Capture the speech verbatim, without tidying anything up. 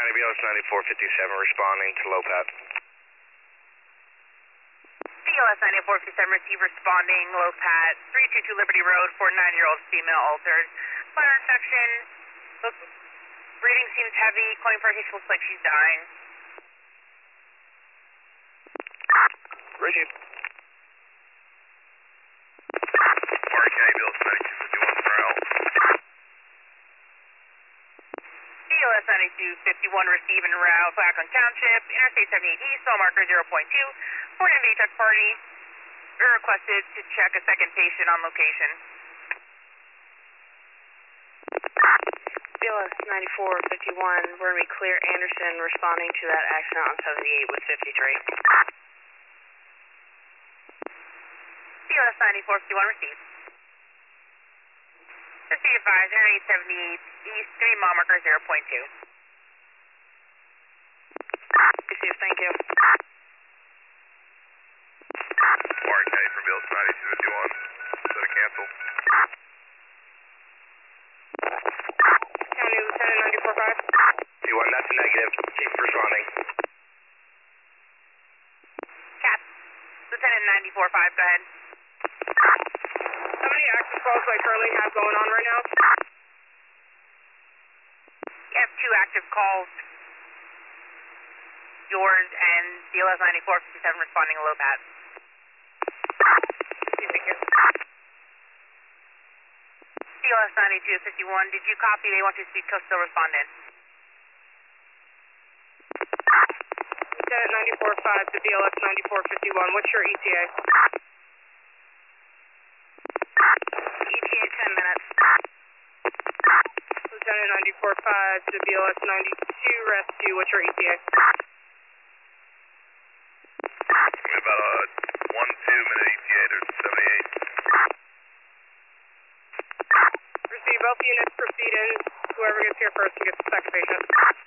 County B L S ninety-four fifty-seven responding to low pat. B L S ninety-four fifty-seven receive responding low pat, three two two Liberty Road, forty-nine-year-old female altered. Bladder infection, look, breathing seems heavy, coin pulsation looks like she's dying. Receive. Warren County B L S ninety-two fifty-one morale. B L S ninety-two fifty-one receive en route, Blackland Township, Interstate seventy-eight East, cell marker zero point two, reporting V H party. You're requested to check a second patient on location. B L S ninety-four fifty-one, we're going to be clear Anderson responding to that accident on seventy-eight with fifty-three. B L S ninety-four fifty-one receive. Receive advisor eight seventy-eight East, three mile marker zero point two. Receive, thank you. Warren County for B L S ninety-two fifty-one. Set a cancel. County Lieutenant ninety-four five. fifty-one, that's a negative. Keep responding. Cap. Lieutenant ninety-four five, go ahead. How many active calls do I currently have going on right now? You have two active calls. Yours and B L S ninety-four fifty-seven responding low pat. Thank you. B L S ninety-two fifty-one, did you copy? They want to speak coastal respondent. Lieutenant ninety-four five to B L S ninety-four fifty-one, what's your E T A? E T A ten minutes. Lieutenant ninety-four five to B L S ninety-two rescue, what's your E T A? About a one two minute E T A to seventy-eight. Receive, both units proceed in. Whoever gets here first can get the second patient.